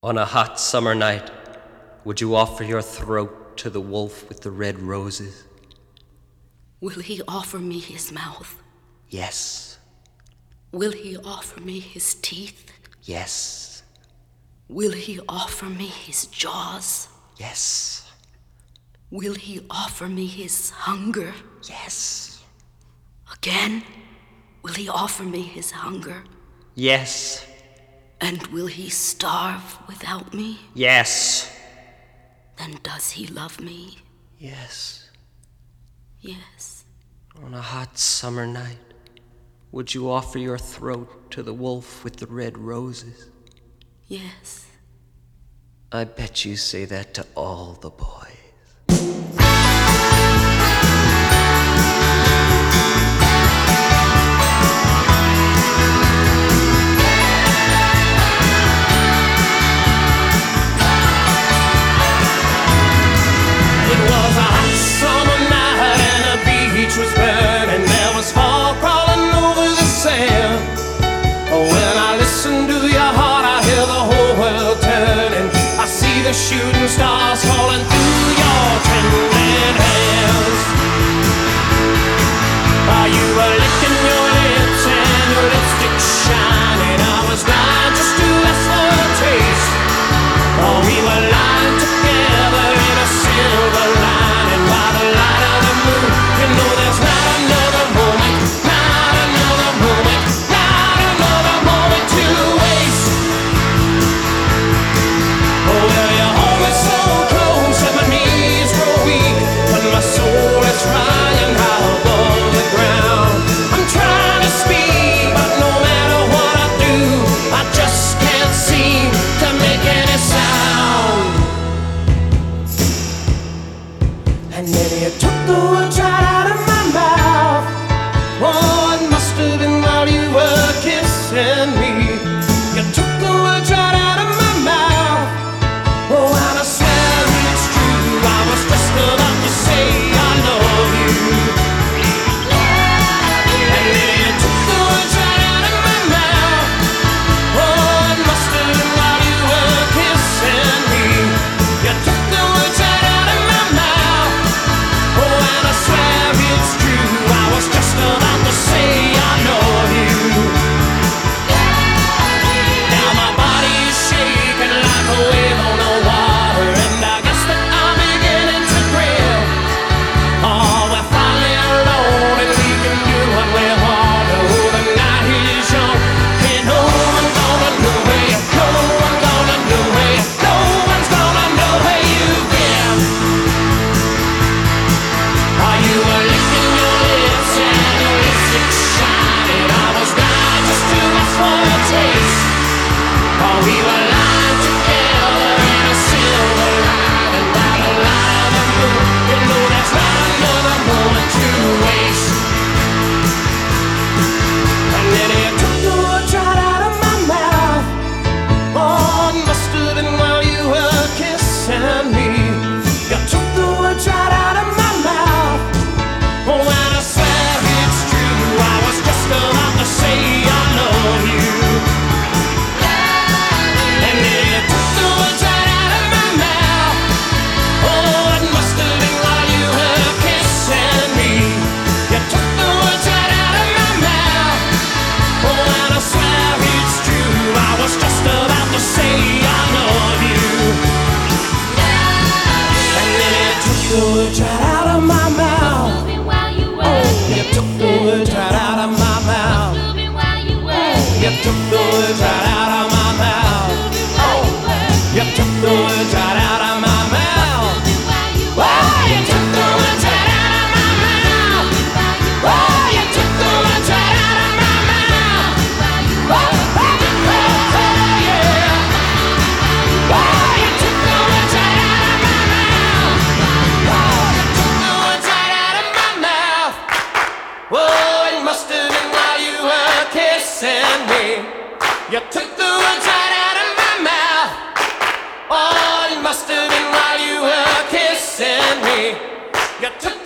On a hot summer night, would you offer your throat to the wolf with the red roses? Will he offer me his mouth? Yes. Will he offer me his teeth? Yes. Will he offer me his jaws? Yes. Will he offer me his hunger? Yes. Again? Will he offer me his hunger? Yes. And will he starve without me? Yes. Then does he love me? Yes. Yes. On a hot summer night, would you offer your throat to the wolf with the red roses? Yes. I bet you say that to all the boys. Was burning, there was fog crawling over the sand. When I listen to your heart, I hear the whole world turning. I see the shooting stars falling through your trembling hands. While you were licking your lips and your lipstick shining, I was blind just to ask for a taste. Oh, we were lying together in a silver lining by the light of the moon. You know there's not another moment, not another moment, not another moment to waste. Oh, well, you hold me so close and my knees grow weak, but my soul is flying high above the ground. I'm trying to speak, but no matter what I do, I just can't seem to make any sound. And then you took the words right out of my mouth. Oh, it must have been while you were kissing me. You took the words right out of my mouth. Oh, and I swear it's true, I was just about to say I love you. And then you took the words right out of my mouth. Oh, it must have been while you were kissing me. You took the words right out of my mouth. Oh, and I swear it's true, I was just about to say I love you. Now my body is shaking like a wave on the water, and I guess that I'm beginning to grill. Oh, we're finally alone and we can do what we want. Oh, the night is young, and no one's gonna know where you go. No one's gonna know where you go. No one's gonna know where you've been. While you were licking your lips and your lipstick shining, I was blind just to ask for a taste. While we were lying together in a silver lining by the light of the moon, you know there's not another moment to waste. And then you took the words right out of my mouth. Oh, it must have been while you were kissing me. You took the words right out of my mouth. Oh, and I swear it's true, I was just about to say I love you. And then you took the words right out of my mouth. Oh, it must have been while you were kissing me. You took the words right out of my mouth. Oh, and I swear it's true, I was just about to say I love you. And then you took the words right out of my mouth. You took the words right out of my mouth. You took the words right out of my mouth. Oh, you took the words right out of my mouth. Oh, you took the words right out of my mouth. Oh, you took the words right out of my mouth. Oh, yeah. Oh, you took the words right out of my mouth. Oh, you took the words right out of my mouth. Oh, it must have been while you were kissing me. You took the words right out of my mouth. Oh, it must have been while you were kissing me. You took